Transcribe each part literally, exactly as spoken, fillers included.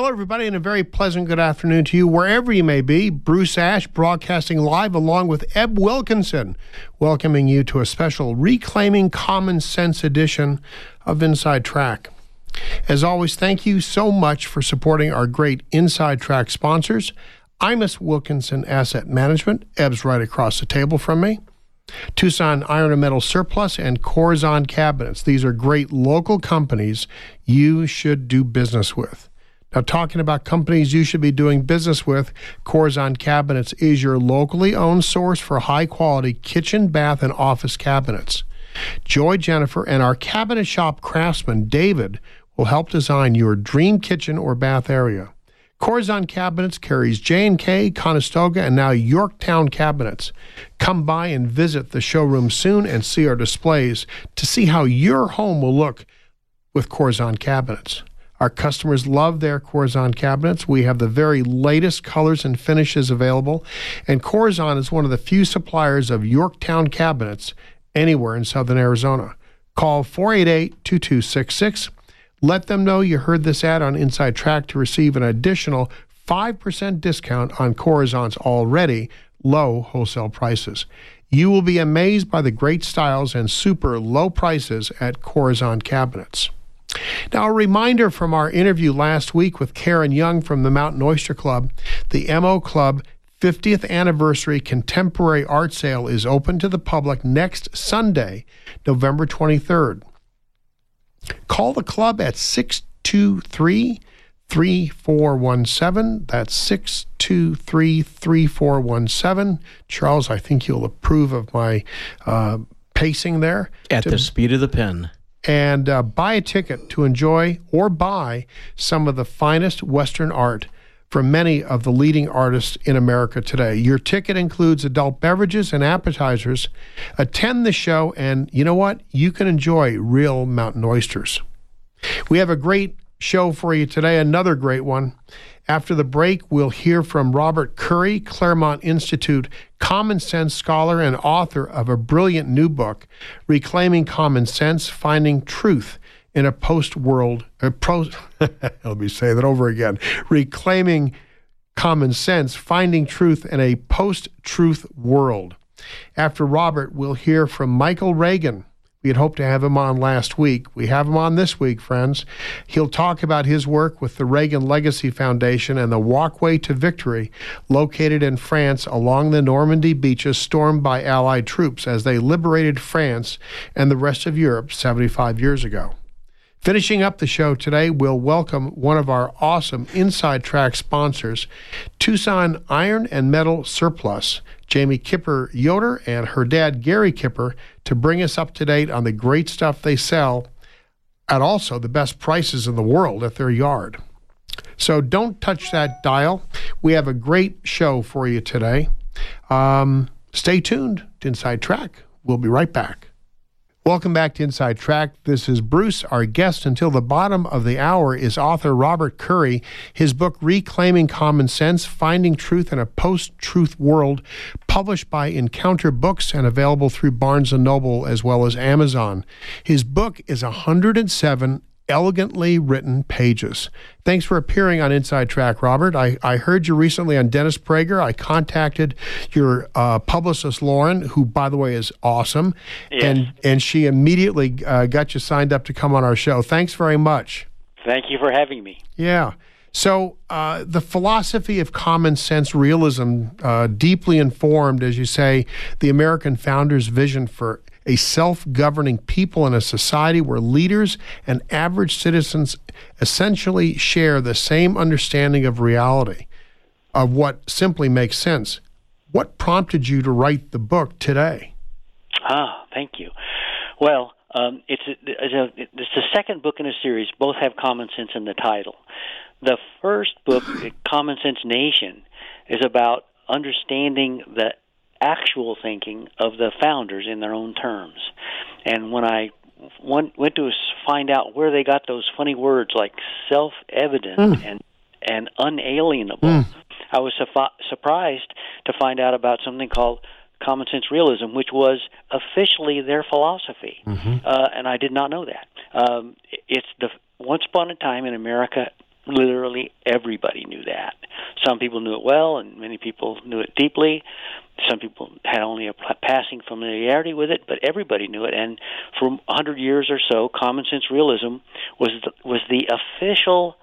Hello, everybody, and a very pleasant good afternoon to you, wherever you may be. Bruce Ash, broadcasting live along with Eb Wilkinson, welcoming you to a special Reclaiming Common Sense edition of Inside Track. As always, thank you so much for supporting our great Inside Track sponsors. Imus Wilkinson Asset Management, Eb's right across the table from me. Tucson Iron and Metal Surplus, and Corazon Cabinets. These are great local companies you should do business with. Now, talking about companies you should be doing business with, Corazon Cabinets is your locally owned source for high-quality kitchen, bath, and office cabinets. Joy Jennifer and our cabinet shop craftsman, David, will help design your dream kitchen or bath area. Corazon Cabinets carries J and K, Conestoga, and now Yorktown Cabinets. Come by and visit the showroom soon and see our displays to see how your home will look with Corazon Cabinets. Our customers love their Corazon cabinets. We have the very latest colors and finishes available, and Corazon is one of the few suppliers of Yorktown cabinets anywhere in southern Arizona. Call four eight eight, two two six six. Let them know you heard this ad on Inside Track to receive an additional five percent discount on Corazon's already low wholesale prices. You will be amazed by the great styles and super low prices at Corazon Cabinets. Now, a reminder from our interview last week with Karen Young from the Mountain Oyster Club. The M O Club fiftieth Anniversary Contemporary Art Sale is open to the public next Sunday, November twenty-third. Call the club at six two three, three four one seven. That's six two three, three four one seven. Charles, I think you'll approve of my uh, pacing there. At to- the speed of the pen. and uh, buy a ticket to enjoy or buy some of the finest Western art from many of the leading artists in America today. Your ticket includes adult beverages and appetizers. Attend the show, and you know what? You can enjoy real mountain oysters. We have a great show for you today, another great one. After the break, we'll hear from Robert Curry, Claremont Institute common sense scholar and author of a brilliant new book, Reclaiming Common Sense, Finding Truth in a Post-World... Uh, pro, let me say that over again. Reclaiming Common Sense, Finding Truth in a Post-Truth World. After Robert, we'll hear from Michael Reagan. We had hoped to have him on last week. We have him on this week, friends. He'll talk about his work with the Reagan Legacy Foundation and the Walkway to Victory, located in France along the Normandy beaches stormed by Allied troops as they liberated France and the rest of Europe seventy-five years ago. Finishing up the show today, we'll welcome one of our awesome Inside Track sponsors, Tucson Iron and Metal Surplus, Jamie Kipper Yoder and her dad Gary Kipper, to bring us up to date on the great stuff they sell at also the best prices in the world at their yard. So don't touch that dial. We have a great show for you today. Um, stay tuned to Inside Track. We'll be right back. Welcome back to Inside Track. This is Bruce. Our guest until the bottom of the hour is author Robert Curry. His book, Reclaiming Common Sense, Finding Truth in a Post-Truth World, published by Encounter Books and available through Barnes and Noble as well as Amazon. His book is one hundred seven elegantly written pages. Thanks for appearing on Inside Track, Robert. I, I heard you recently on Dennis Prager. I contacted your uh, publicist, Lauren, who, by the way, is awesome. Yes. And, and she immediately uh, got you signed up to come on our show. Thanks very much. Thank you for having me. Yeah. So uh, the philosophy of common sense realism uh, deeply informed, as you say, the American founders' vision for a self-governing people in a society where leaders and average citizens essentially share the same understanding of reality, of what simply makes sense. What prompted you to write the book today? Ah, thank you. Well, um, it's, a, it's, a, it's the second book in a series. Both have common sense in the title. The first book, Common Sense Nation, is about understanding the actual thinking of the founders in their own terms. And when I went, went to find out where they got those funny words like self-evident mm. and and unalienable, mm. I was su- surprised to find out about something called common sense realism, which was officially their philosophy. Mm-hmm. Uh, and I did not know that. Um, it's the once upon a time in America, Literally everybody knew that. Some people knew it well, and many people knew it deeply. Some people had only a passing familiarity with it, but everybody knew it. And for one hundred years or so, common sense realism was the, was the official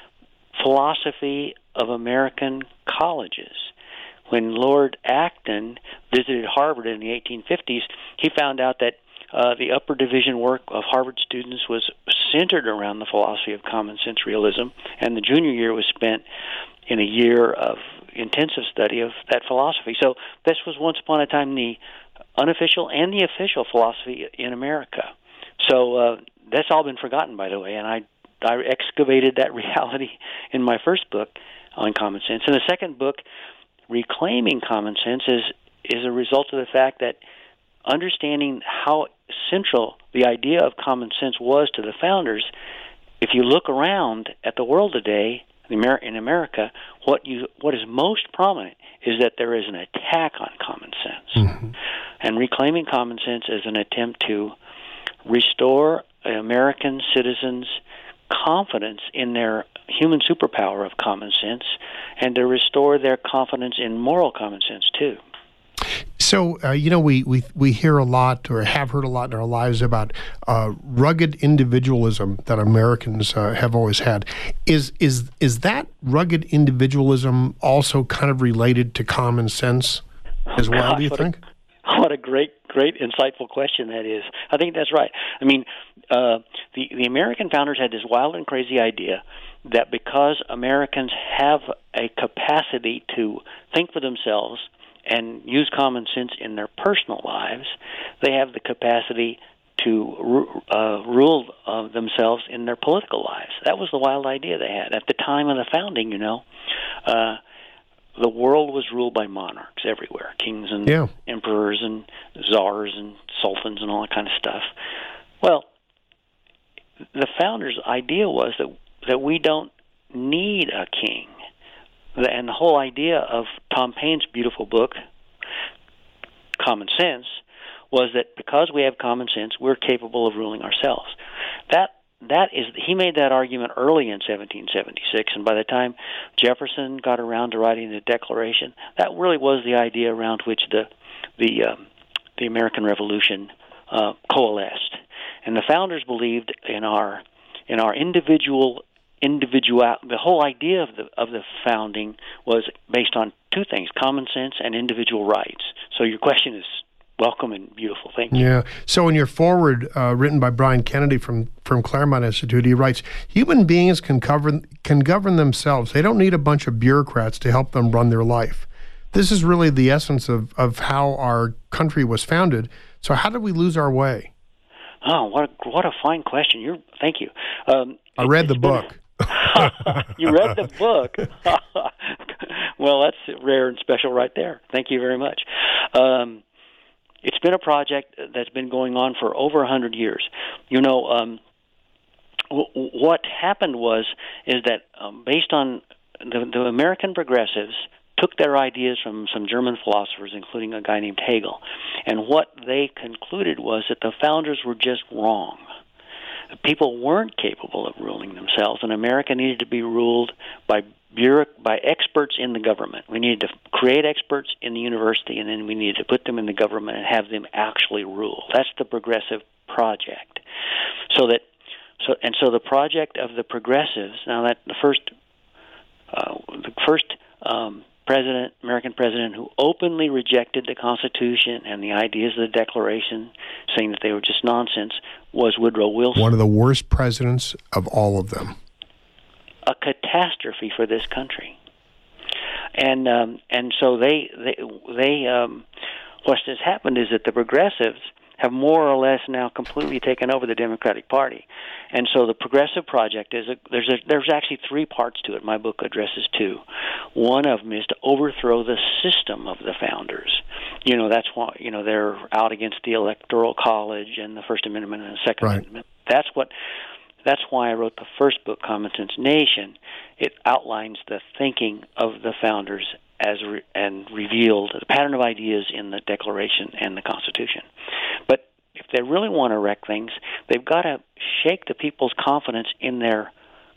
philosophy of American colleges. When Lord Acton visited Harvard in the eighteen fifties, he found out that uh, the upper division work of Harvard students was centered around the philosophy of common sense realism, and the junior year was spent in a year of intensive study of that philosophy. So this was once upon a time the unofficial and the official philosophy in America. So uh, that's all been forgotten, by the way, and I, I excavated that reality in my first book on common sense. And the second book, Reclaiming Common Sense, is, is a result of the fact that understanding how central the idea of common sense was to the founders, if you look around at the world today, in America, what you what is most prominent is that there is an attack on common sense. Mm-hmm. And Reclaiming Common Sense is an attempt to restore American citizens' confidence in their human superpower of common sense, and to restore their confidence in moral common sense, too. So, uh, you know, we, we we hear a lot, or have heard a lot in our lives, about uh, rugged individualism that Americans uh, have always had. Is is is that rugged individualism also kind of related to common sense as well, Gosh, do you what think? A, what a great, great, insightful question that is. I think that's right. I mean, uh, the, the American founders had this wild and crazy idea that because Americans have a capacity to think for themselves and use common sense in their personal lives, they have the capacity to uh, rule uh, themselves in their political lives. That was the wild idea they had. At the time of the founding, you know, uh, the world was ruled by monarchs everywhere, kings and yeah. emperors and czars and sultans and all that kind of stuff. Well, the founders' idea was that that we don't need a king. And the whole idea of Tom Paine's beautiful book, Common Sense, was that because we have common sense, we're capable of ruling ourselves. That that is, he made that argument early in seventeen seventy-six, and by the time Jefferson got around to writing the Declaration, that really was the idea around which the the um, the American Revolution uh, coalesced. And the founders believed in our in our individual. Individual, the whole idea of the of the founding was based on two things: common sense and individual rights. So your question is welcome and beautiful. Thank you. Yeah. So in your foreword, uh, written by Brian Kennedy from from Claremont Institute, he writes, "Human beings can govern can govern themselves. They don't need a bunch of bureaucrats to help them run their life." This is really the essence of of how our country was founded. So how did we lose our way? Oh, what a, what a fine question! You're thank you. Um, I read the book. Been, you read the book. Well, that's rare and special right there. Thank you very much. Um, it's been a project that's been going on for over a hundred years. You know, um, w- what happened was is that um, based on the, the American progressives took their ideas from some German philosophers, including a guy named Hegel, and what they concluded was that the founders were just wrong. People weren't capable of ruling themselves, and America needed to be ruled by bureau- by experts in the government. We needed to create experts in the university, and then we needed to put them in the government and have them actually rule. That's the progressive project. So that, so and so the project of the progressives. Now that the first, uh, the first um, president, American president, who openly rejected the Constitution and the ideas of the Declaration, saying that they were just nonsense, was Woodrow Wilson. One of the worst presidents of all of them. A catastrophe for this country. And um, and so they they they um, what has happened is that the progressives have more or less now completely taken over the Democratic Party, and so the Progressive Project is a, there's a, there's actually three parts to it. My book addresses two. One of them is to overthrow the system of the founders. You know, that's why you know they're out against the Electoral College and the First Amendment and the Second right. Amendment. That's what. That's why I wrote the first book, Common Sense Nation. It outlines the thinking of the founders as re- and revealed the pattern of ideas in the Declaration and the Constitution. But if they really want to wreck things, they've got to shake the people's confidence in their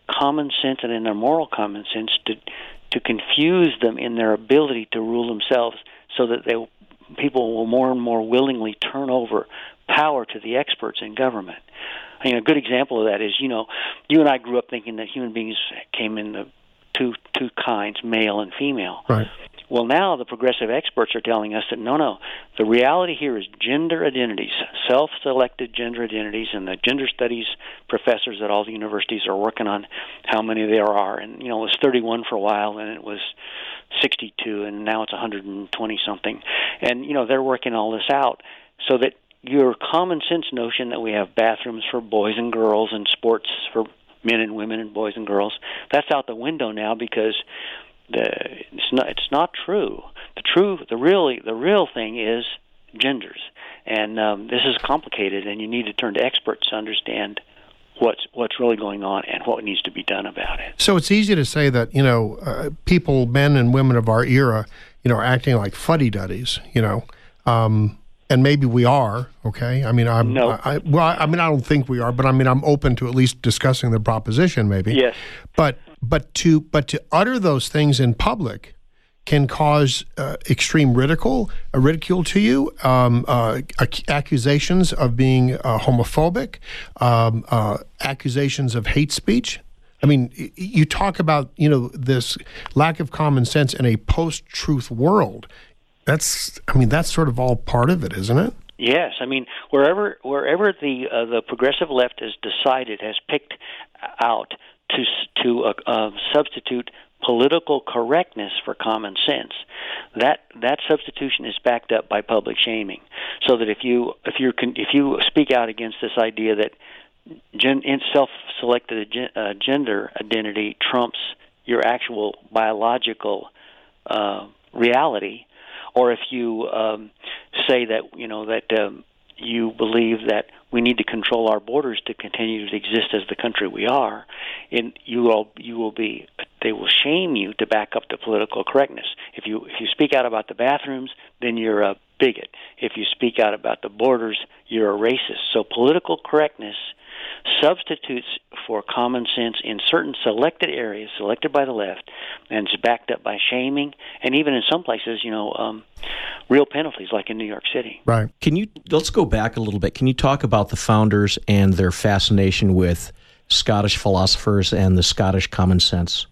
common sense and in their moral common sense to to confuse them in their ability to rule themselves, so that they people will more and more willingly turn over power to the experts in government. I mean, a good example of that is, you know, you and I grew up thinking that human beings came in the two two kinds, male and female. Right. Well, now the progressive experts are telling us that no, no, the reality here is gender identities, self-selected gender identities, and the gender studies professors at all the universities are working on how many there are. And, you know, it was thirty-one for a while, and it was sixty-two, and now it's one hundred twenty something. And, you know, they're working all this out so that your common sense notion that we have bathrooms for boys and girls and sports for men and women and boys and girls, that's out the window now, because the, it's not it's not true. The true, the really, the real thing is genders, and um, this is complicated, and you need to turn to experts to understand what's what's really going on and what needs to be done about it. So it's easy to say that, you know, uh, people, men and women of our era, you know, are acting like fuddy-duddies, you know, um, and maybe we are. Okay, I mean, I'm no. I, well, I mean, I don't think we are, but I mean, I'm open to at least discussing the proposition, maybe. Yes, but. But to but to utter those things in public can cause uh, extreme ridicule, uh, ridicule to you, um, uh, ac- accusations of being uh, homophobic, um, uh, accusations of hate speech. I mean, y- you talk about, you know, this lack of common sense in a post-truth world. That's, I mean, that's sort of all part of it, isn't it? Yes, I mean, wherever wherever the uh, the progressive left has decided, has picked out to to uh, uh, substitute political correctness for common sense, that that substitution is backed up by public shaming. So that if you if you if you speak out against this idea that gen, self-selected uh, gender identity trumps your actual biological uh, reality, or if you um, say that you know that um, you believe that we need to control our borders to continue to exist as the country we are, and you will you will be they will shame you to back up the political correctness. If you if you speak out about the bathrooms, then you're a bigot. If you speak out about the borders, you're a racist. So political correctness substitutes for common sense in certain selected areas, selected by the left, and it's backed up by shaming, and even in some places, you know, um, real penalties, like in New York City. Right. Can you, let's go back a little bit. Can you talk about the founders and their fascination with Scottish philosophers and the Scottish common sense?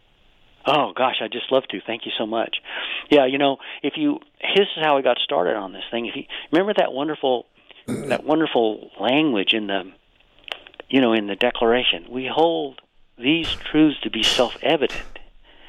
Oh, gosh, I'd just love to. Thank you so much. Yeah, you know, if you, this is how I got started on this thing. If you remember that wonderful, that wonderful language in the, you know, in the Declaration, we hold these truths to be self-evident,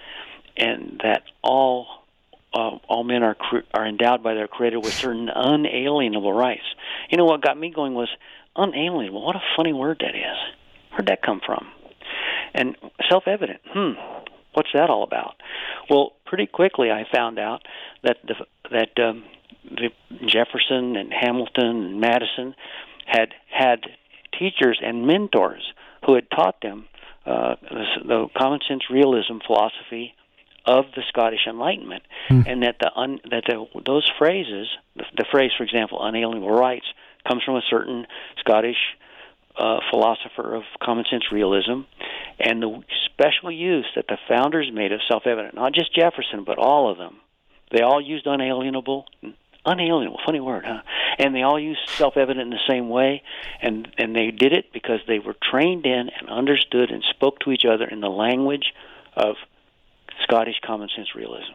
and that all uh, all men are are endowed by their Creator with certain unalienable rights. You know, what got me going was unalienable. What a funny word that is. Where'd that come from? And self-evident. Hmm. What's that all about? Well, pretty quickly I found out that the, that um, the Jefferson and Hamilton and Madison had had teachers and mentors who had taught them uh, the, the common sense realism philosophy of the Scottish Enlightenment, hmm. and that the un, that the, those phrases, the, the phrase, for example, unalienable rights, comes from a certain Scottish uh, philosopher of common sense realism, and the special use that the founders made of self-evident, not just Jefferson, but all of them, they all used unalienable. Unalienable, funny word, huh? And they all used self-evident in the same way, and, and they did it because they were trained in and understood and spoke to each other in the language of Scottish common sense realism.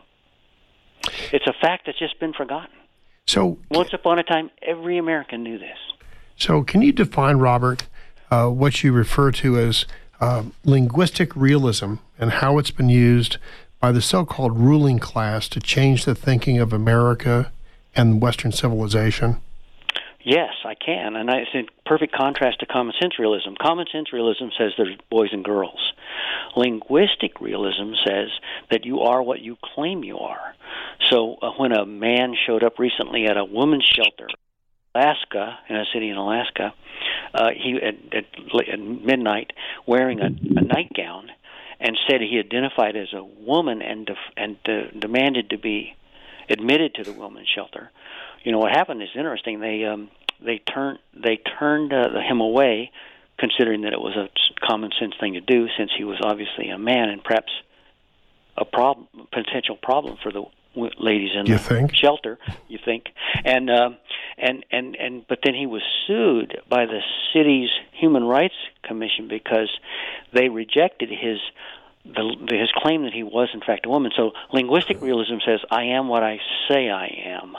It's a fact that's just been forgotten. So, once upon a time, every American knew this. So can you define, Robert, uh, what you refer to as uh, linguistic realism and how it's been used by the so-called ruling class to change the thinking of America and Western civilization? Yes, I can, and I, it's in perfect contrast to common sense realism. Common sense realism says there's boys and girls. Linguistic realism says that you are what you claim you are. So uh, when a man showed up recently at a women's shelter, Alaska, in a city in Alaska, uh, he at, at, at midnight wearing a, a nightgown, and said he identified as a woman and def, and uh, demanded to be admitted to the women's shelter. You know what happened is interesting. They um, they turned they turned uh, him away considering that it was a common sense thing to do, since he was obviously a man and perhaps a problem, potential problem for the w- ladies in you the think? shelter. You think? And uh, and and and but then he was sued by the city's Human Rights Commission because they rejected his the, his claim that he was in fact a woman. So linguistic realism says, "I am what I say I am,"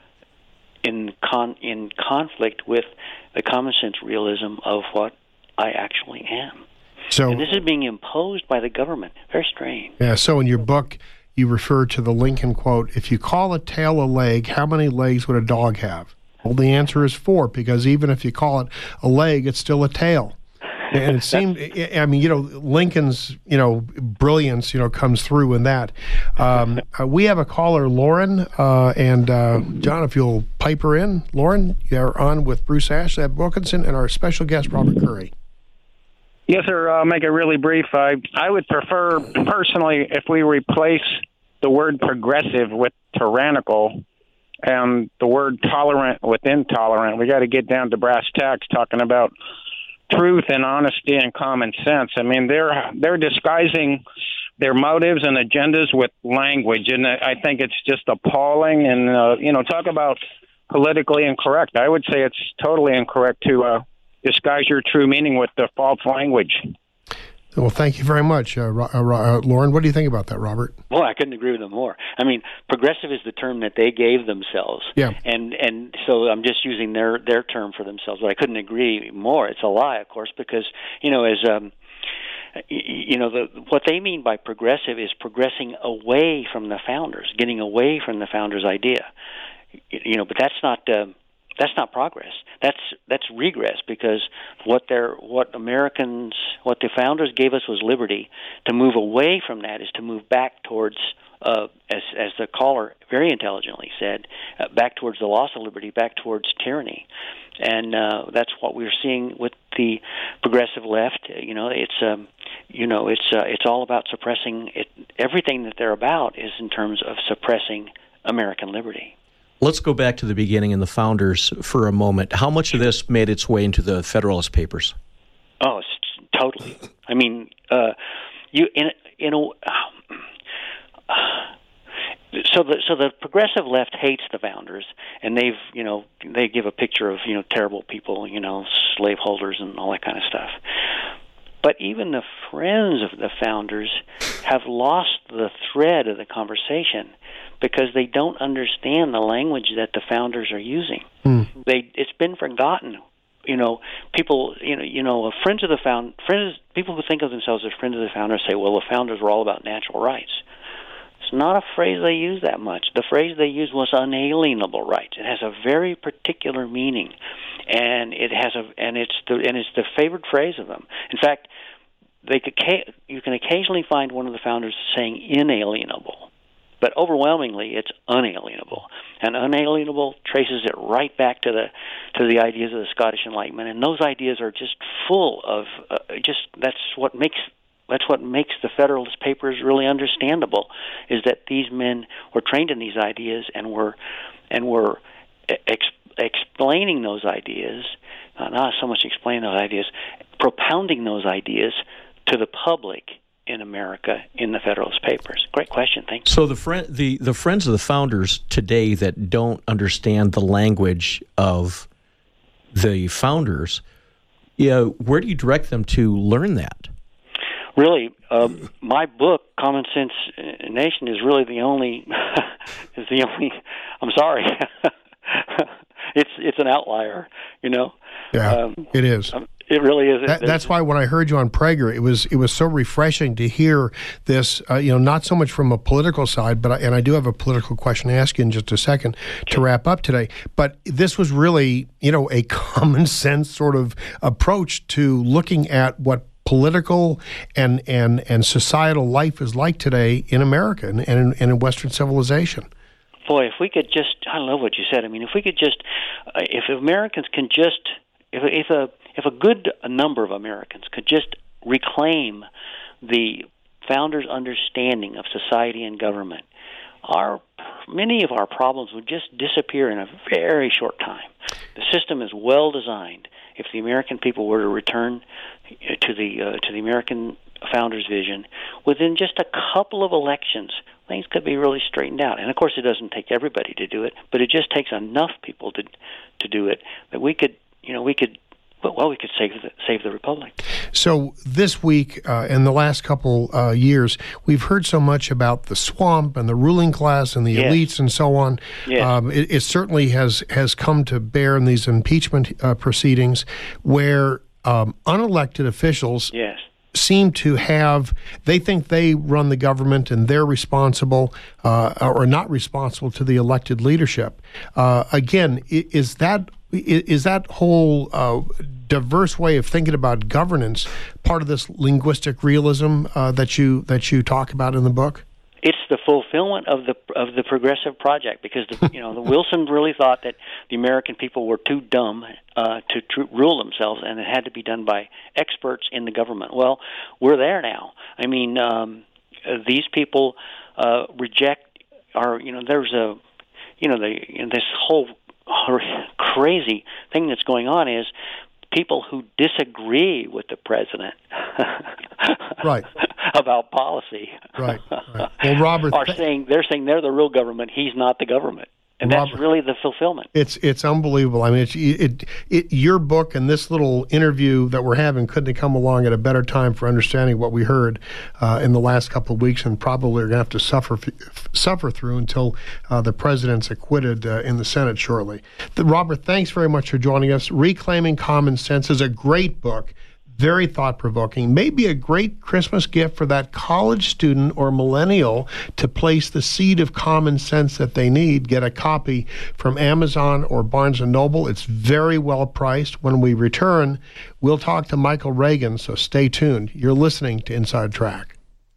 in con in conflict with the common sense realism of what I actually am. So, and this is being imposed by the government. Very strange. Yeah, so in your book, you refer to the Lincoln quote, "If you call a tail a leg, how many legs would a dog have?" Well, the answer is four, because even if you call it a leg, it's still a tail. And it seemed, I mean, you know, Lincoln's, you know, brilliance, you know, comes through in that. Um, uh, we have a caller, Lauren, uh, and uh, John, if you'll pipe her in. Lauren, you're on with Bruce Ashley at Wilkinson and our special guest, Robert Currie. Yes, sir. I'll make it really brief. I, I would prefer, personally, if we replace the word progressive with tyrannical and the word tolerant with intolerant. We got to get down to brass tacks talking about truth and honesty and common sense. I mean, they're they're disguising their motives and agendas with language, and I think it's just appalling. And, uh, you know, talk about politically incorrect. I would say it's totally incorrect to uh, disguise your true meaning with the false language. Well, thank you very much, uh, uh, Lauren. What do you think about that, Robert? Well, I couldn't agree with them more. I mean, progressive is the term that they gave themselves. Yeah. And and so I'm just using their, their term for themselves, but I couldn't agree more. It's a lie, of course, because, you know, as um, you know, the, what they mean by progressive is progressing away from the founders, getting away from the founders' idea. You know, but that's not... Uh, That's not progress. That's that's regress, because what they're what Americans what the founders gave us was liberty. To move away from that is to move back towards, uh, as as the caller very intelligently said, uh, back towards the loss of liberty, back towards tyranny, and uh, that's what we're seeing with the progressive left. You know, it's um, you know it's uh, it's all about suppressing it. Everything that they're about is in terms of suppressing American liberty. Let's go back to the beginning and the founders for a moment. How much of this made its way into the Federalist Papers? Oh, it's totally. I mean, uh, you in in a. Uh, so the so the progressive left hates the founders, and they've you know they give a picture of you know terrible people, you know slaveholders and all that kind of stuff. But even the friends of the founders have lost the thread of the conversation, because they don't understand the language that the founders are using. Mm. They it's been forgotten. You know, people. You know, you know, friends of the found friends. People who think of themselves as friends of the founders say, "Well, the founders were all about natural rights." It's not a phrase they use that much. The phrase they used was unalienable rights. It has a very particular meaning, and it has a and it's the and it's the favored phrase of them. In fact, they could you can occasionally find one of the founders saying inalienable. But overwhelmingly, it's unalienable, and unalienable traces it right back to the to the ideas of the Scottish Enlightenment, and those ideas are just full of uh, just that's what makes that's what makes the Federalist Papers really understandable, is that these men were trained in these ideas and were and were ex- explaining those ideas, uh, not so much explaining those ideas, propounding those ideas to the public in America in the Federalist Papers. Great question. Thank you. So the friend, the, the friends of the founders today that don't understand the language of the founders, yeah, where do you direct them to learn that? Really, uh, my book, Common Sense Nation, is really the only. is the only. I'm sorry. it's it's an outlier, you know. Yeah, um, it is. Um, It really is. That, that's why when I heard you on Prager, it was it was so refreshing to hear this. Uh, you know, not so much from a political side, but I, and I do have a political question to ask you in just a second to wrap up today. But this was really, you know, a common sense sort of approach to looking at what political and and and societal life is like today in America and, and, in, and in Western civilization. Boy, if we could just, I love what you said. I mean, if we could just, uh, if Americans can just, if if a If a good number of Americans could just reclaim the founders' understanding of society and government, our many of our problems would just disappear in a very short time. The system is well designed, if the American people were to return to the uh, to the American founders' vision, within just a couple of elections, things could be really straightened out. And of course, it doesn't take everybody to do it, but it just takes enough people to to do it that we could, you know, we could. Well, we could save the, save the republic. So this week, uh, in the last couple uh, years, we've heard so much about the swamp and the ruling class and the yes. elites and so on. Yes. Um, it, it certainly has has come to bear in these impeachment uh, proceedings, where um, unelected officials. Yes. seem to have, they think they run the government and they're responsible uh, or not responsible to the elected leadership. Uh, again, is that is that whole uh, diverse way of thinking about governance part of this linguistic realism uh, that you that you talk about in the book? It's the fulfillment of the of the progressive project, because the, you know the Wilson really thought that the American people were too dumb uh, to tr- rule themselves, and it had to be done by experts in the government. Well, we're there now. I mean, um, uh, these people uh, reject our. You know, there's a, you know, the you know, this whole crazy thing that's going on is people who disagree with the president right. about policy right, right. Well, Robert, are th- saying they're saying they're the real government. He's not the government, and Robert, that's really the fulfillment. It's it's unbelievable. I mean, it's, it, it your book and this little interview that we're having couldn't have come along at a better time for understanding what we heard uh, in the last couple of weeks, and probably are going to have to suffer suffer through until uh, the president's acquitted uh, in the Senate shortly. The, Robert, thanks very much for joining us. Reclaiming Common Sense is a great book. Very thought-provoking, maybe a great Christmas gift for that college student or millennial to place the seed of common sense that they need. Get a copy from Amazon or Barnes and Noble. It's very well priced. When we return, we'll talk to Michael Reagan, so stay tuned. You're listening to Inside Track.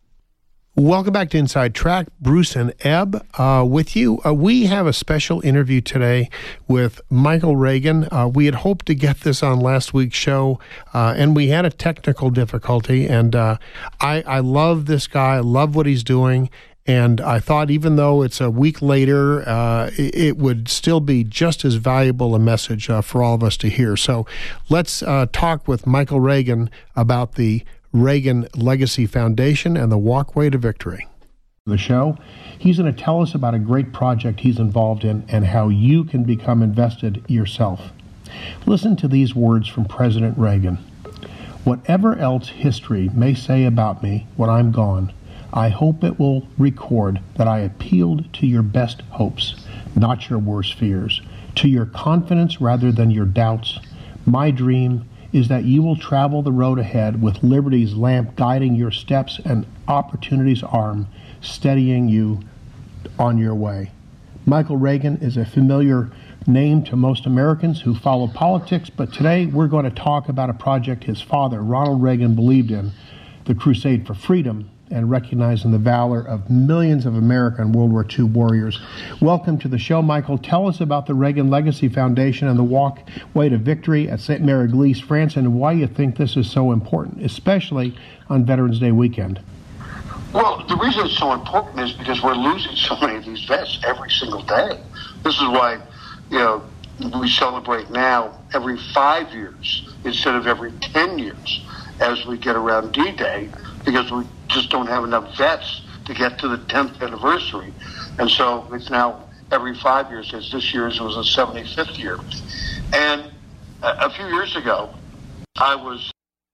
Welcome back to Inside Track. Bruce and Ebb uh, with you. Uh, we have a special interview today with Michael Reagan. Uh, we had hoped to get this on last week's show, uh, and we had a technical difficulty. And uh, I, I love this guy. I love what he's doing. And I thought even though it's a week later, uh, it, it would still be just as valuable a message uh, for all of us to hear. So let's uh, talk with Michael Reagan about the Reagan Legacy Foundation and the Walkway to Victory. The show, he's going to tell us about a great project he's involved in and how you can become invested yourself. Listen to these words from President Reagan. Whatever else history may say about me when I'm gone, I hope it will record that I appealed to your best hopes, not your worst fears, to your confidence rather than your doubts. My dream is that you will travel the road ahead with liberty's lamp guiding your steps and opportunity's arm steadying you on your way. Michael Reagan is a familiar name to most Americans who follow politics, but today we're going to talk about a project his father, Ronald Reagan, believed in, the Crusade for Freedom, and recognizing the valor of millions of American World War Two warriors. Welcome to the show, Michael. Tell us about the Reagan Legacy Foundation and the Walkway to Victory at Saint Mary-Église, France, and why you think this is so important, especially on Veterans Day weekend. Well, the reason it's so important is because we're losing so many of these vets every single day. This is why, you know, we celebrate now every five years instead of every ten years as we get around D-Day, because we just don't have enough vets to get to the tenth anniversary. And so it's now every five years, as this year's was the seventy-fifth year. And a, a few years ago, I was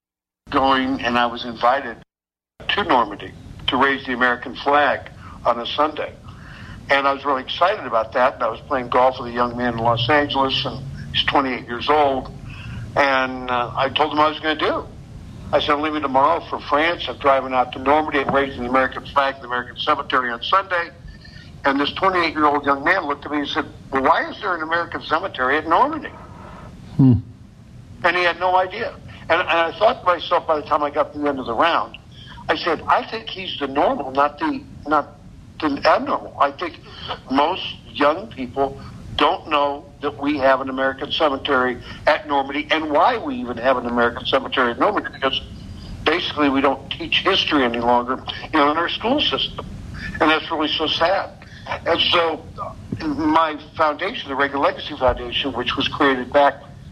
going and I was invited to Normandy to raise the American flag on a Sunday. And I was really excited about that. And I was playing golf with a young man in Los Angeles, and he's twenty-eight years old. And uh, I told him I was going to do. I said, I'm leaving tomorrow for France. I'm driving out to Normandy and raising the American flag in the American Cemetery on Sunday. And this twenty-eight-year-old young man looked at me and said, well, why is there an American cemetery at Normandy? Hmm. And he had no idea. And, and I thought to myself by the time I got to the end of the round, I said, I think he's the normal, not the not the abnormal. I think most young people don't know that we have an American cemetery at Normandy, and why we even have an American cemetery at Normandy, because basically we don't teach history any longer, you know, in our school system. And that's really so sad. And so my foundation, the Reagan Legacy Foundation, which was created back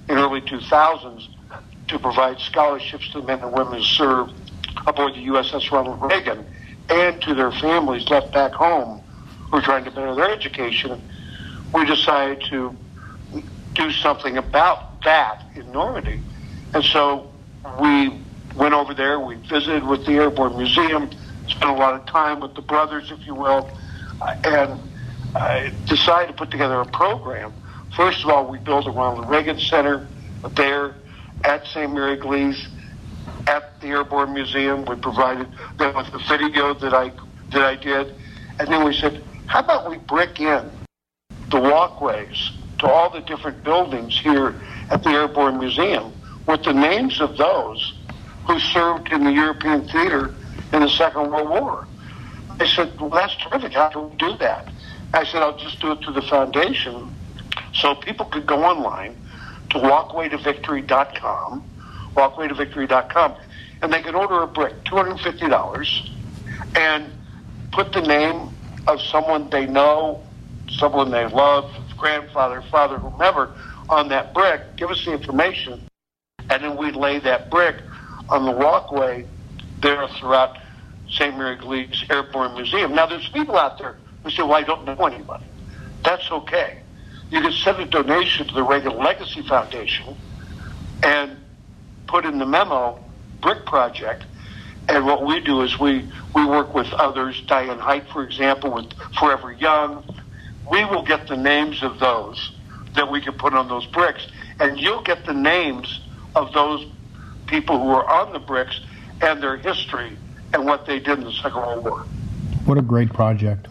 in early two thousands to provide scholarships to the men and women who served aboard the U S S Ronald Reagan and to their families left back home who are trying to better their education, we decided to do something about that in Normandy. And so we went over there, we visited with the Airborne Museum, spent a lot of time with the brothers, if you will, and I decided to put together a program. First of all, we built a Ronald Reagan Center there at Saint Mary Glees, at the Airborne Museum. We provided them with the video that I that I did, and then we said, how about we brick in the walkways to all the different buildings here at the Airborne Museum with the names of those who served in the European theater in the Second World War. They said, well, that's terrific. How can we do that? I said, I'll just do it through the foundation so people could go online to walkway to victory dot com, walkway to victory dot com, and they could order a brick, two hundred fifty dollars, and put the name of someone they know, someone they love, grandfather, father, whomever, on that brick, give us the information, and then we'd lay that brick on the walkway there throughout Saint Mary Glees Airborne Museum. Now, there's people out there who say, well, I don't know anybody. That's okay. You can send a donation to the Reagan Legacy Foundation and put in the memo, Brick Project, and what we do is we, we work with others, Diane Height, for example, with Forever Young. We will get the names of those that we can put on those bricks, and you'll get the names of those people who are on the bricks and their history and what they did in the Second World War. What a great project.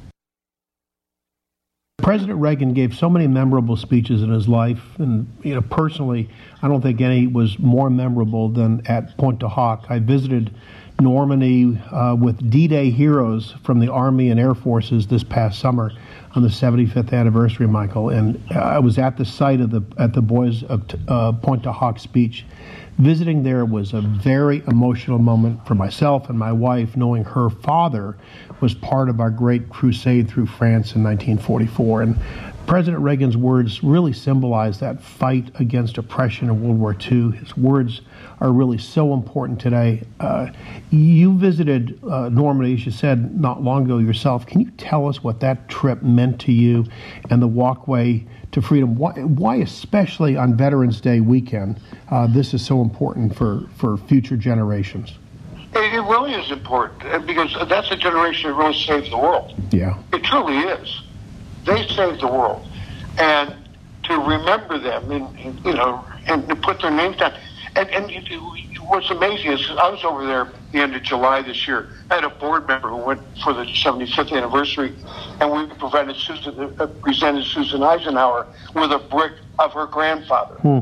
President Reagan gave so many memorable speeches in his life, and you know, personally, I don't think any was more memorable than at Pointe du Hoc. I visited Normandy uh, with D-Day heroes from the Army and Air Forces this past summer on the seventy-fifth anniversary, Michael, and I was at the site of the at the Boys of uh, Pointe du Hoc speech. Visiting there was a very emotional moment for myself and my wife, knowing her father was part of our great crusade through France in nineteen forty-four. And President Reagan's words really symbolize that fight against oppression in World War Two. His words are really so important today. Uh, you visited uh, Normandy, as you said, not long ago yourself. Can you tell us what that trip meant to you and the walkway to freedom? Why, why especially on Veterans Day weekend, uh, this is so important for, for future generations? It, it really is important, because that's a generation that really saved the world. Yeah. It truly is. They saved the world. And to remember them and, and you know, and to put their names down. And, and you, you, what's amazing is I was over there at the end of July this year. I had a board member who went for the seventy-fifth anniversary, and we provided Susan, uh, presented Susan Eisenhower with a brick of her grandfather. Hmm.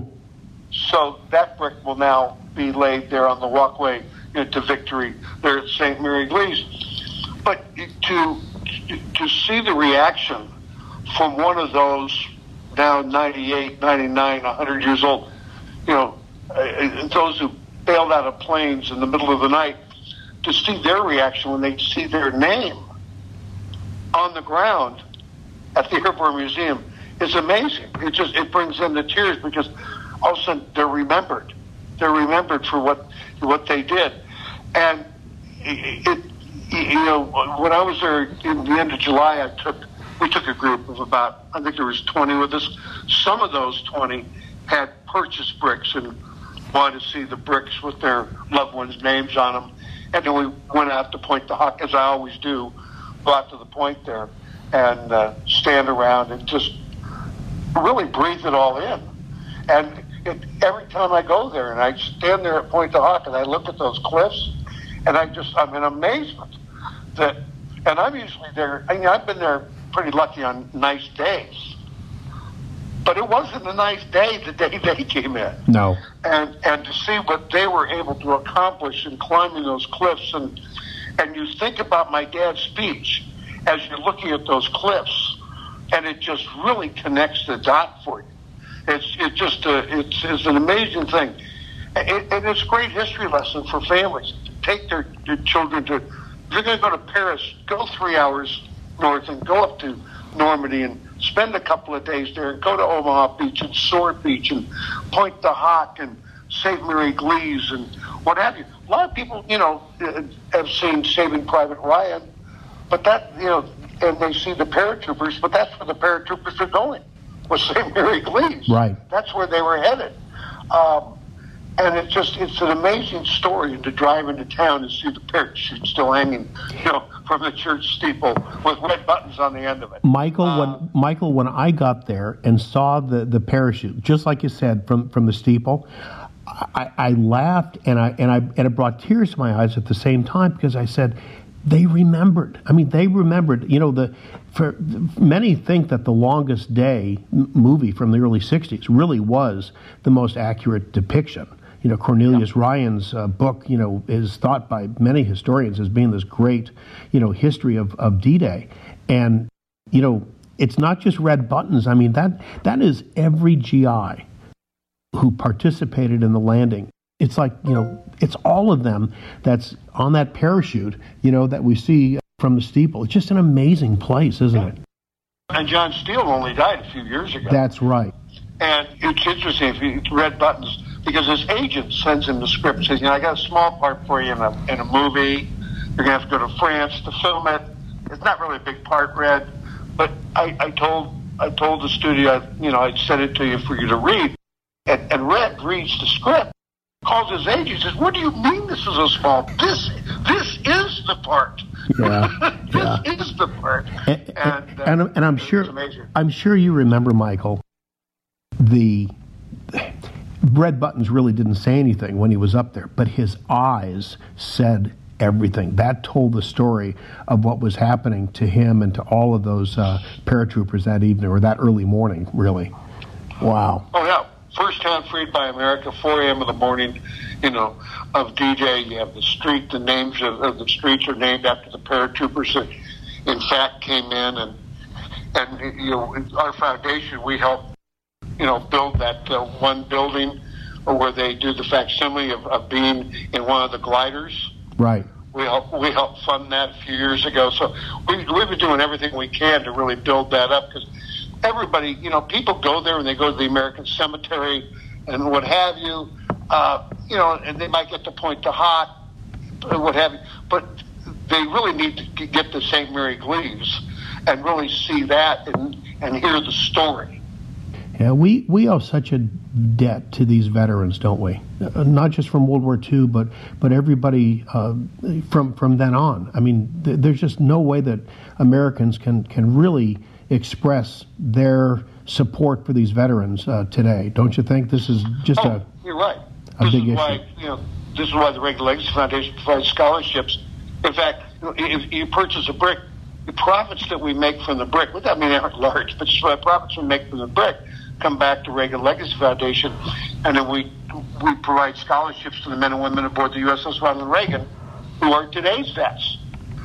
So that brick will now be laid there on the walkway, you know, to victory there at Saint Mary Glees. But to to see the reaction from one of those now ninety-eight, ninety-nine, one hundred years old, you know, uh, those who bailed out of planes in the middle of the night, to see their reaction when they see their name on the ground at the Airborne Museum is amazing. It just it brings them to tears, because all of a sudden they're remembered. They're remembered for what what they did. And it, it you know, when I was there in the end of July, I took we took a group of about, I think there was twenty with us. Some of those twenty had purchased bricks and wanted to see the bricks with their loved ones' names on them. And then we went out to Pointe du Hoc, as I always do, go out to the point there and uh, stand around and just really breathe it all in. And it, every time I go there and I stand there at Pointe du Hoc and I look at those cliffs, and I just, I'm in amazement that, and I'm usually there, I mean, I've been there pretty lucky on nice days. But it wasn't a nice day the day they came in. No. And and to see what they were able to accomplish in climbing those cliffs, and and you think about my dad's speech as you're looking at those cliffs, and it just really connects the dot for you. It's it just a, it's it's an amazing thing, it, and it's a great history lesson for families. Take their, their children to. If you're going to go to Paris, go three hours north and go up to Normandy and spend a couple of days there and go to Omaha Beach and Sword Beach and Pointe du Hoc and Saint Mary Glees and what have you. A lot of people, you know, have seen Saving Private Ryan, but that, you know, and they see the paratroopers, but that's where the paratroopers are going, was Saint Mary Glees. Right. That's where they were headed. Um, and it's just, it's an amazing story to drive into town and see the parachute still hanging, you know, from the church steeple with red buttons on the end of it. Michael, uh, when Michael, when I got there and saw the, the parachute, just like you said, from, from the steeple, I, I laughed and I and I and it brought tears to my eyes at the same time, because I said, they remembered. I mean, they remembered. You know, the for many think that The Longest Day movie from the early sixties really was the most accurate depiction. You know, Cornelius yeah. Ryan's uh, book, you know, is thought by many historians as being this great, you know, history of, of D-Day. And, you know, it's not just red buttons. I mean, that that is every G I who participated in the landing. It's like, you know, it's all of them that's on that parachute, you know, that we see from the steeple. It's just an amazing place, isn't it? And John Steele only died a few years ago. That's right. And it's interesting if you read buttons, because his agent sends him the script and says, you know, I got a small part for you in a, in a movie. You're going to have to go to France to film it. It's not really a big part, Red. But I, I told I told the studio, you know, I'd send it to you for you to read. And, and Red reads the script, calls his agent, says, what do you mean this is a small? This this is the part. Yeah, this yeah. is the part. And, and, uh, and, and I'm sure I'm sure you remember, Michael, the red buttons really didn't say anything when he was up there, but his eyes said everything. That told the story of what was happening to him and to all of those uh, paratroopers that evening, or that early morning, really. Wow. Oh, yeah. First town freed by America, four a.m. in the morning, you know, of D-Day. You have the street, the names of, of the streets are named after the paratroopers that, in fact, came in. And, and you know, our foundation, we help, you know, build that uh, one building where they do the facsimile of, of being in one of the gliders. Right. We help, we helped fund that a few years ago. So we, we've been doing everything we can to really build that up, because everybody, you know, people go there and they go to the American Cemetery and what have you, uh, you know, and they might get to Pointe du Hoc and what have you, but they really need to get to Saint Mary Glees and really see that and, and hear the story. Yeah, we, we owe such a debt to these veterans, don't we? Uh, not just from World War Two, but but everybody uh, from from then on. I mean, th- there's just no way that Americans can can really express their support for these veterans uh, today. Don't you think this is just oh, a you're right. a this big is issue? Why, you know, this is why the Reagan Legacy Foundation provides scholarships. In fact, if you purchase a brick, the profits that we make from the brick, well, I mean, they aren't large, but the profits we make from the brick come back to Reagan Legacy Foundation, and then we we provide scholarships to the men and women aboard the U S S Ronald Reagan who are today's vets.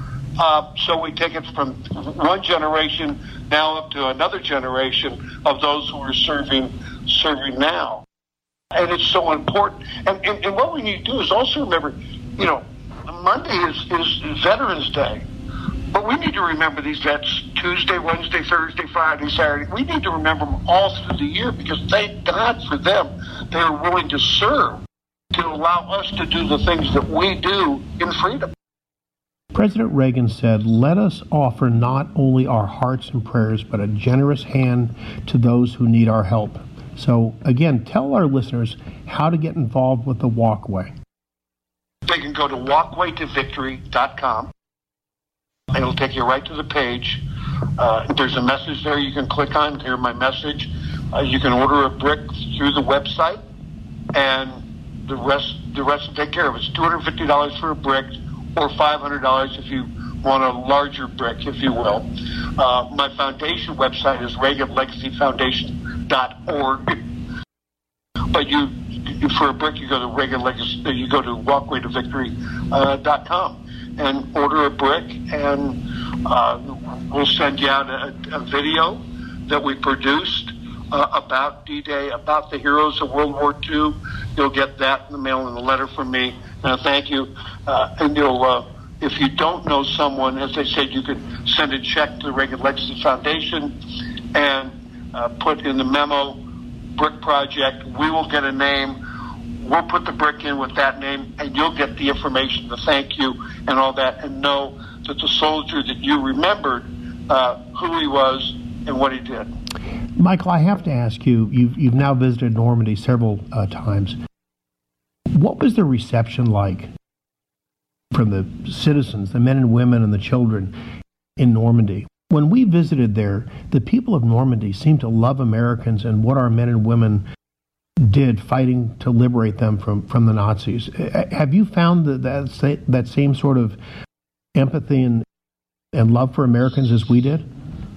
Uh, so we take it from one generation now up to another generation of those who are serving serving now. And it's so important. And, and, and what we need to do is also remember, you know, Monday is, is Veterans Day. But we need to remember these vets Tuesday, Wednesday, Thursday, Friday, Saturday. We need to remember them all through the year, because thank God for them. They are willing to serve to allow us to do the things that we do in freedom. President Reagan said, let us offer not only our hearts and prayers, but a generous hand to those who need our help. So, again, tell our listeners how to get involved with the Walkway. They can go to walkway to victory dot com. It'll take you right to the page. Uh, there's a message there you can click on, hear my message. Uh, you can order a brick through the website, and the rest the rest will take care of it. It's two hundred fifty dollars for a brick, or five hundred dollars if you want a larger brick, if you will. Uh, my foundation website is Reagan Legacy Foundation dot org. But you, for a brick, you go to Reagan Legacy, you go to walkway to victory dot com. And order a brick, and uh, we'll send you out a, a video that we produced uh, about D-Day, about the heroes of World War Two. You'll get that in the mail and a letter from me, and a thank you. Uh, and you'll uh, if you don't know someone, as they said, you could send a check to the Reagan Legacy Foundation and uh, put in the memo, Brick Project. We will get a name. We'll put the brick in with that name, and you'll get the information, the thank you, and all that, and know that the soldier that you remembered, uh, who he was and what he did. Michael, I have to ask you, you've, you've now visited Normandy several uh, times. What was the reception like from the citizens, the men and women and the children in Normandy? When we visited there, the people of Normandy seemed to love Americans and what our men and women did fighting to liberate them from, from the Nazis. Have you found that that, that same sort of empathy and, and love for Americans as we did?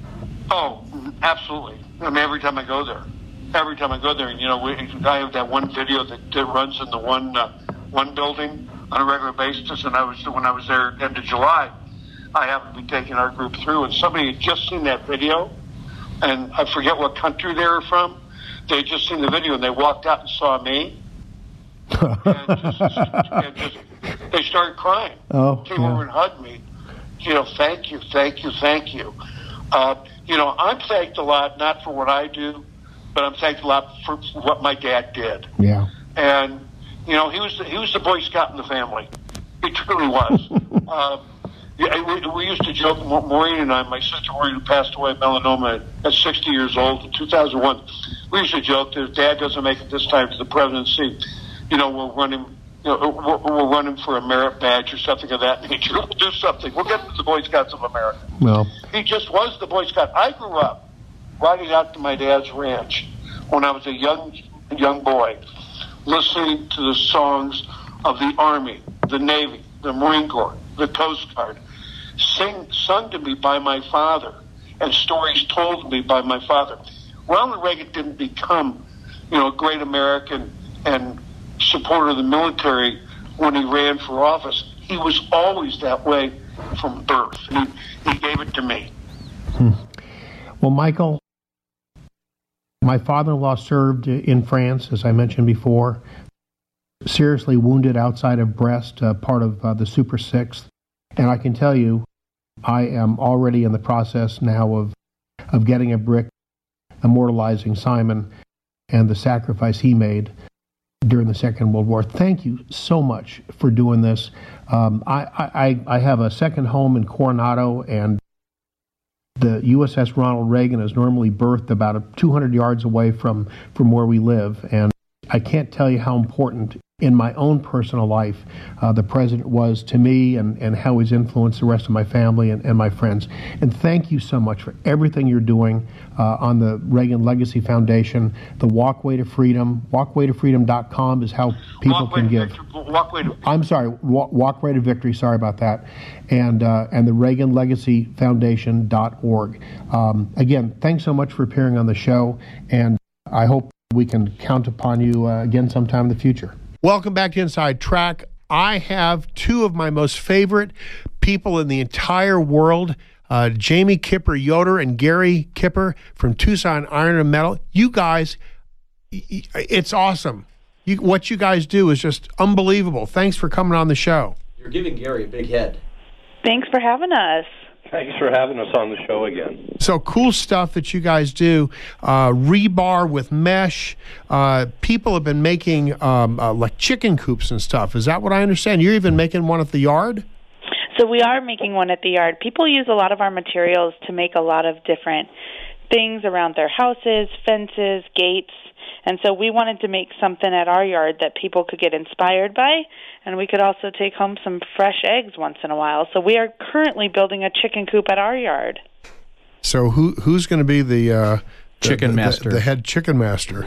Oh, absolutely. I mean, every time I go there, every time I go there, and you know, we, I have that one video that, that runs in the one uh, one building on a regular basis, and I was when I was there at the end of July, I happened to be taking our group through, and somebody had just seen that video, and I forget what country they were from. They had just seen the video, and they walked out and saw me, and, just, and just they started crying. Oh, came yeah. over and hugged me. You know, thank you, thank you, thank you. Uh, you know, I'm thanked a lot, not for what I do, but I'm thanked a lot for what my dad did. Yeah. And, you know, he was the, he was the Boy Scout in the family. He truly was. uh, yeah, we, we used to joke, Maureen and I, my sister Maureen, who passed away of melanoma at sixty years old in two thousand one, we used to joke that if Dad doesn't make it this time to the presidency, you know, we'll run him, you know, we'll, we'll run him for a merit badge or something of that nature. We'll do something. We'll get him to the Boy Scouts of America. Well, he just was the Boy Scout. I grew up riding out to my dad's ranch when I was a young young boy, listening to the songs of the Army, the Navy, the Marine Corps, the Coast Guard, sing, sung to me by my father, and stories told to me by my father. Ronald Reagan didn't become, you know, a great American and supporter of the military when he ran for office. He was always that way from birth. He, he gave it to me. Hmm. Well, Michael, my father-in-law served in France, as I mentioned before, seriously wounded outside of Brest, uh, part of uh, the Super Sixth. And I can tell you, I am already in the process now of, of getting a brick immortalizing Simon and the sacrifice he made during the Second World War. Thank you so much for doing this. Um, I, I, I have a second home in Coronado, and the U S S Ronald Reagan is normally berthed about two hundred yards away from, from where we live. And I can't tell you how important in my own personal life uh, the president was to me, and, and how he's influenced the rest of my family and, and my friends. And thank you so much for everything you're doing uh, on the Reagan Legacy Foundation, the Walkway to Freedom. walkway to freedom dot com is how people Walkway can to give. Victory, walkway to- I'm sorry, wa- Walkway to Victory, sorry about that. And uh, and the Reagan Legacy Foundation dot org. Um, again, thanks so much for appearing on the show, and I hope we can count upon you uh, again sometime in the future. Welcome back to Inside Track. I have two of my most favorite people in the entire world, uh, Jamie Kipper Yoder and Gary Kipper from Tucson Iron and Metal. You guys, it's awesome. You, what you guys do is just unbelievable. Thanks for coming on the show. You're giving Gary a big head. Thanks for having us. Thanks for having us on the show again. So cool stuff that you guys do. Uh, rebar with mesh. Uh, people have been making um, uh, like chicken coops and stuff. Is that what I understand? You're even making one at the yard? So we are making one at the yard. People use a lot of our materials to make a lot of different things around their houses, fences, gates. And so we wanted to make something at our yard that people could get inspired by, and we could also take home some fresh eggs once in a while. So we are currently building a chicken coop at our yard. So who who's going to be the, uh, the chicken the, master? The, the head chicken master.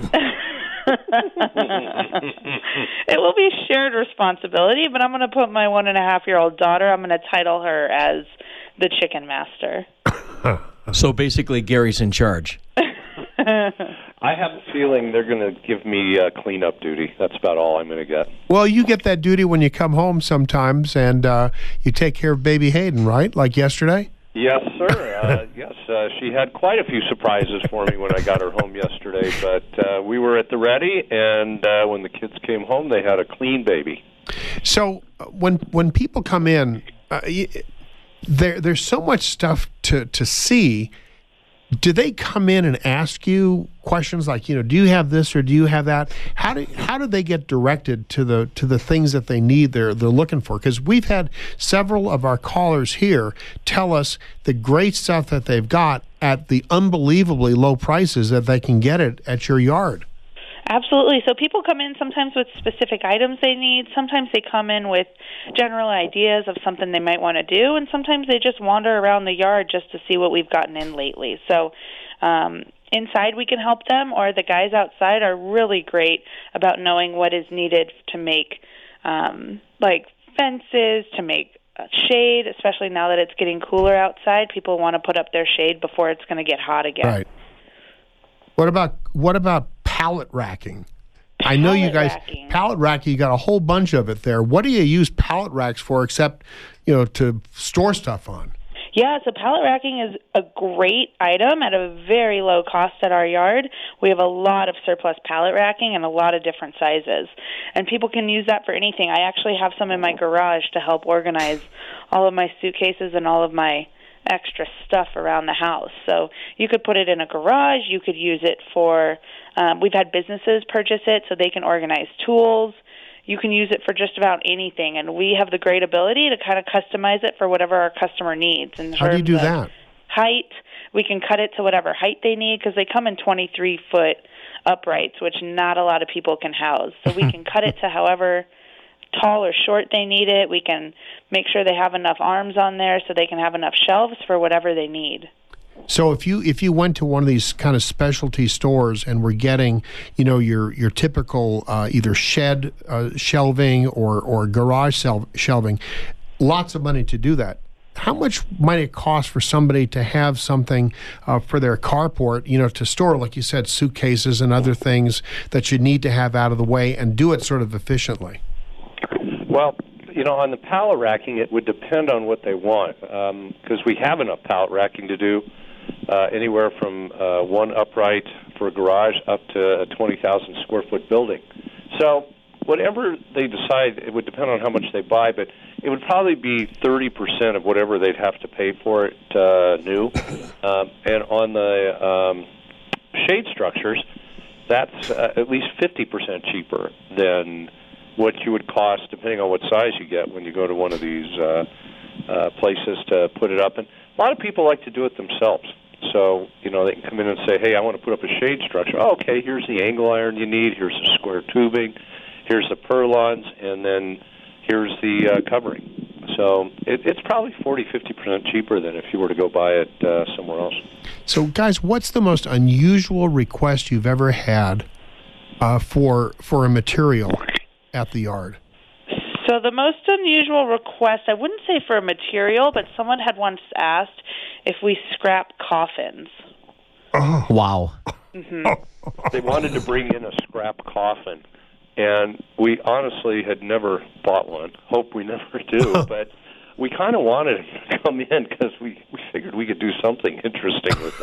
It will be a shared responsibility, but I'm going to put my one and a half year old daughter, I'm going to title her as the chicken master. So basically, Gary's in charge. I have a feeling they're going to give me uh, cleanup duty. That's about all I'm going to get. Well, you get that duty when you come home sometimes, and uh, you take care of baby Hayden, right? Like yesterday? Yes, sir. Uh, yes, uh, she had quite a few surprises for me when I got her home yesterday, but uh, we were at the ready, and uh, when the kids came home, they had a clean baby. So uh, when when people come in, uh, there there's so much stuff to to see. Do they come in and ask you questions like, you know, do you have this or do you have that? How do how do they get directed to the to the things that they need they're they're looking for? Because we've had several of our callers here tell us the great stuff that they've got at the unbelievably low prices that they can get it at your yard. Absolutely. So people come in sometimes with specific items they need. Sometimes they come in with general ideas of something they might want to do, and sometimes they just wander around the yard just to see what we've gotten in lately. So um, inside we can help them, or the guys outside are really great about knowing what is needed to make um, like fences, to make shade, especially now that it's getting cooler outside. People want to put up their shade before it's going to get hot again. Right. What about what about pallet racking? I know you guys racking. pallet racking. You got a whole bunch of it there. What do you use pallet racks for, except you know to store stuff on? Yeah, so pallet racking is a great item at a very low cost at our yard. We have a lot of surplus pallet racking and a lot of different sizes, and people can use that for anything. I actually have some in my garage to help organize all of my suitcases and all of my extra stuff around the house. So you could put it in a garage. You could use it for, um, we've had businesses purchase it so they can organize tools. You can use it for just about anything, and we have the great ability to kind of customize it for whatever our customer needs. In How do you do of that? Height, we can cut it to whatever height they need because they come in twenty-three foot uprights, which not a lot of people can house. So we can cut it to however tall or short they need it. We can make sure they have enough arms on there so they can have enough shelves for whatever they need. So if you if you went to one of these kind of specialty stores and were getting, you know, your your typical uh, either shed uh, shelving or or garage sel- shelving, lots of money to do that. How much might it cost for somebody to have something uh, for their carport, you know, to store, like you said, suitcases and other things that you need to have out of the way and do it sort of efficiently? Well, you know, on the pallet racking, it would depend on what they want, because um, we have enough pallet racking to do uh, anywhere from uh, one upright for a garage up to a twenty thousand square foot building. So whatever they decide, it would depend on how much they buy, but it would probably be thirty percent of whatever they'd have to pay for it uh, new. Um, and on the um, shade structures, that's uh, at least fifty percent cheaper than what you would cost, depending on what size you get when you go to one of these uh, uh, places to put it up. And a lot of people like to do it themselves. So, you know, they can come in and say, hey, I want to put up a shade structure. Oh, okay, here's the angle iron you need. Here's the square tubing. Here's the purlons. And then here's the uh, covering. So it, it's probably forty, fifty percent cheaper than if you were to go buy it uh, somewhere else. So, guys, what's the most unusual request you've ever had uh, for for a material at the yard? So the most unusual request, I wouldn't say for a material, but someone had once asked if we scrap coffins. Oh. Wow. Mm-hmm. They wanted to bring in a scrap coffin, and we honestly had never bought one. Hope we never do, but we kind of wanted him to come in because we, we figured we could do something interesting with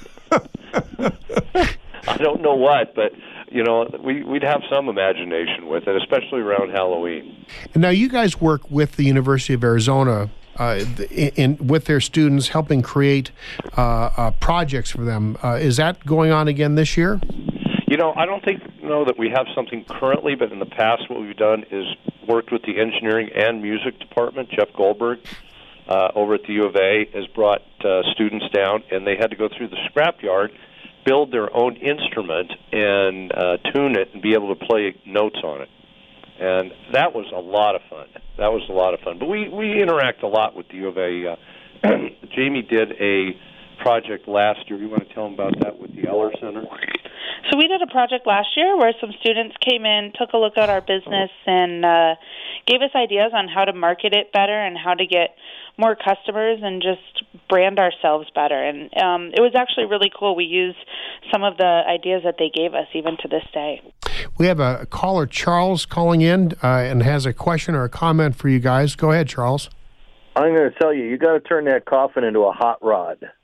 that. I don't know what, but you know, we, we'd have some imagination with it, especially around Halloween. And now you guys work with the University of Arizona uh, in, in with their students, helping create uh, uh, projects for them. Uh, is that going on again this year? You know, I don't think know that we have something currently, but in the past, what we've done is worked with the engineering and music department. Jeff Goldberg uh, over at the U of A has brought uh, students down, and they had to go through the scrapyard, build their own instrument and uh, tune it and be able to play notes on it. And that was a lot of fun. That was a lot of fun. But we, we interact a lot with the U of A. Uh, Jamie did a project last year. You want to tell them about that with the Eller Center? So we did a project last year where some students came in, took a look at our business, and uh, gave us ideas on how to market it better and how to get more customers and just brand ourselves better. And um, it was actually really cool. We used some of the ideas that they gave us even to this day. We have a caller, Charles, calling in uh, and has a question or a comment for you guys. Go ahead, Charles. I'm going to tell you, you got to turn that coffin into a hot rod.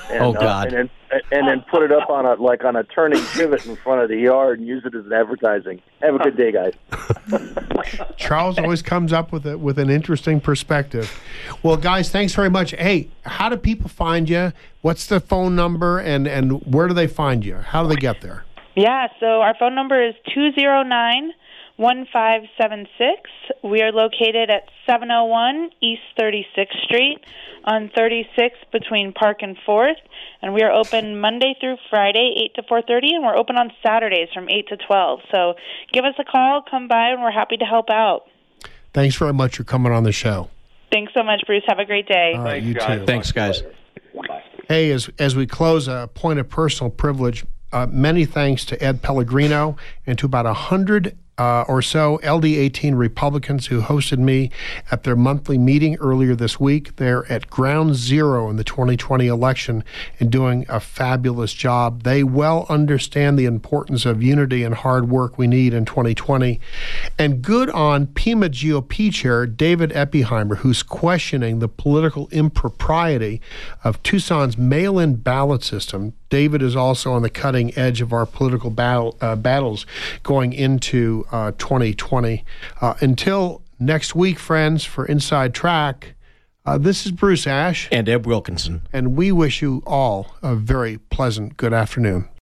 and, Oh, God. Uh, and then and then put it up on a like on a turning pivot in front of the yard and use it as an advertising. Have a good day, guys. Charles always comes up with it with an interesting perspective. Well, guys, thanks very much. Hey, how do people find you? What's the phone number, and and where do they find you? How do they get there? Yeah, so our phone number is two zero nine, one five seven six. We are located at seven oh one East thirty-sixth Street on thirty-sixth between Park and fourth. And we are open Monday through Friday, eight to four thirty, and we're open on Saturdays from eight to twelve. So give us a call, come by, and we're happy to help out. Thanks very much for coming on the show. Thanks so much, Bruce. Have a great day. All right, Thanks, you guys. too. Thanks, guys. Hey, as as we close, a point of personal privilege. Uh, many thanks to Ed Pellegrino and to about a hundred uh, or so L D eighteen Republicans who hosted me at their monthly meeting earlier this week. They're at ground zero in the twenty twenty election and doing a fabulous job. They well understand the importance of unity and hard work we need in twenty twenty. And good on Pima G O P Chair David Eppiheimer, who's questioning the political impropriety of Tucson's mail-in ballot system. David is also on the cutting edge of our political battle, uh, battles going into uh, twenty twenty. Uh, until next week, friends, for Inside Track, uh, this is Bruce Ash. And Eb Wilkinson. And we wish you all a very pleasant good afternoon.